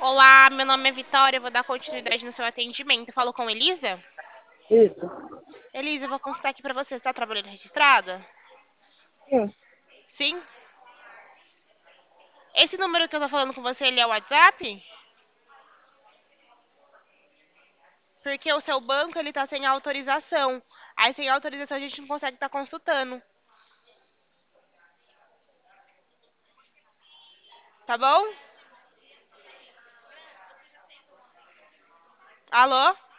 Olá, meu nome é Vitória, eu vou dar continuidade no seu atendimento. Eu falo com Elisa? Isso. Elisa, eu vou consultar aqui pra você. Você está trabalhando registrada? Sim, Sim? Esse número que eu tô falando com você, ele é o WhatsApp? Porque o seu banco, ele tá sem autorização. Aí, sem autorização, a gente não consegue estar consultando. Tá bom? Alô?